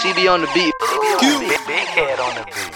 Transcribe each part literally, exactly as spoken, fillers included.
C B on the beat. Big, big head on the beat.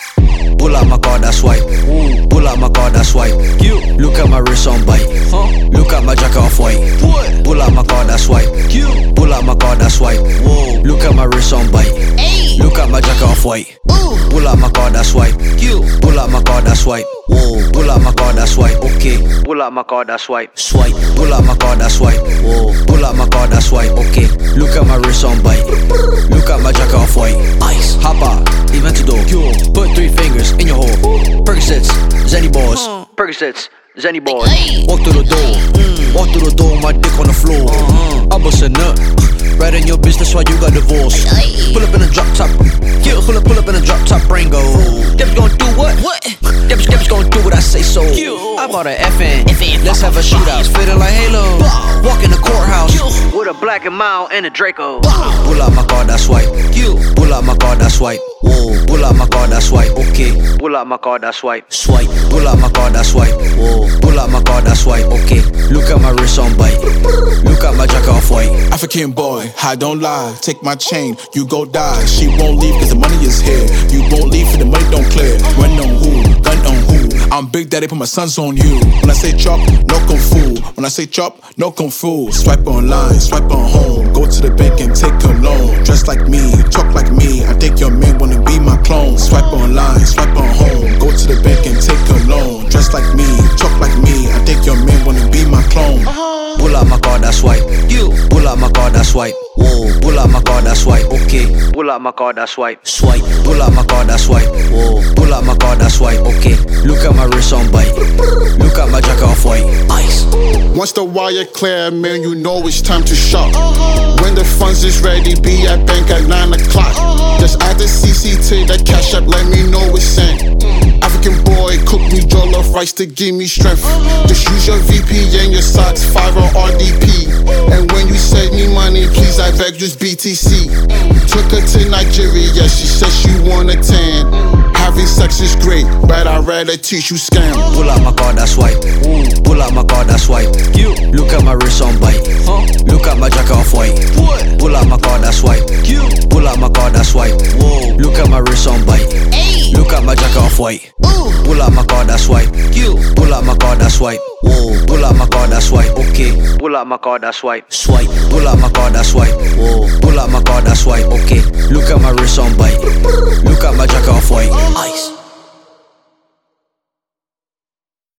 Pull out my card, I swipe. Ooh. Pull out my card, I swipe. You. Look at my wrist on bite. Huh? Look at my jacket off white. What? Pull out my card, I swipe. You. Pull out my card, I swipe. Whoa. Look at my wrist on bite. Ay. Look at my jacket off white. Ooh. Pull out my card, I swipe. You. Pull out my card, I swipe. Whoa. Pull out my card, I swipe. Okay. Pull out my card, I swipe. Swipe. Pull out my card, I swipe. Whoa. Pull out my card, I swipe. Okay. Look at my wrist on bite. Look at my jacket off white. Ice. Hop out. Event to door. Put three fingers in your hole. Percocets, Zenny balls. Uh, Percocets, Zenny balls. Walk through the door. Mm. Walk through the door, my dick on the floor. Uh-huh. I bust a nut. Right in your bitch, that's why you got divorced. Pull up in a drop top. Yeah, pull up, pull up in a drop top Rango. Deb's gonna do what? What? Deb's, Deb's gonna do what I say so. I bought an F N. Let's have a shootout. Fitting like Halo. Walk in the courthouse. With a black and mild and a Draco. Pull out my card, I swipe. Pull out my card, I swipe. Whoa. Pull out my card, I swipe. Okay. Pull out my card, I swipe. Swipe. Pull out my card, I swipe. Whoa. Pull out my card, I swipe. Okay. Look at my wrist on bite. Look at my jacket off white. African boy, I don't lie. Take my chain, you go die. She won't leave cause the money is here. You won't leave for the money don't clear. Run on who? Gun on who? I'm Big Daddy, put my sons on you. When I say chop, no kung fu. When I say chop, no kung fu. Swipe online, swipe on home. Go to the bank and take a loan. Dress like me, talk like me. I think your man wanna be my clone. Swipe online, swipe on home. Go to the bank and take a loan. Dress like me, talk like me. I think your man wanna be my clone. Pull out my card, I swipe. You. Pull out my card, I swipe. Whoa. Pull out my card, I swipe. Okay. Pull out my card, I swipe. Swipe. Pull out my card, I swipe. Whoa. Pull out my card, I swipe. Okay. Look at my wrist on bite. Look at my jacket off white. Ice. Once the wire clear, man, you know it's time to shop. When the funds is ready, be at bank at nine o'clock. Just add the C C to the cash app, let me know it's sent. African boy, cook me jollof rice to give me strength. Just use your V P N, your socks, five or R D P. And when you send me money, please I beg just B T C. Took her to Nigeria, she said she wanna tan. Having sex is great, but I'd rather teach you scam. Pull out my card, I swipe. Ooh. Pull out my card, I swipe. You. Look at my wrist on bite. Huh? Look at my jacket off white. What? Pull out my card, I swipe. You. Pull out my card, I swipe. Whoa. Look at my wrist on bite. Ay. Look at my jacket off white. Ooh. Pull out my card, I swipe. You. Pull out my card, I swipe. Whoa. Pull out my card, I swipe. Okay. Pull out my card, I swipe. Swipe. Pull out my card, I swipe. Whoa. Pull out my card, I swipe. Okay. Look at my wrist on bite. Look at my jacket off white. Ice.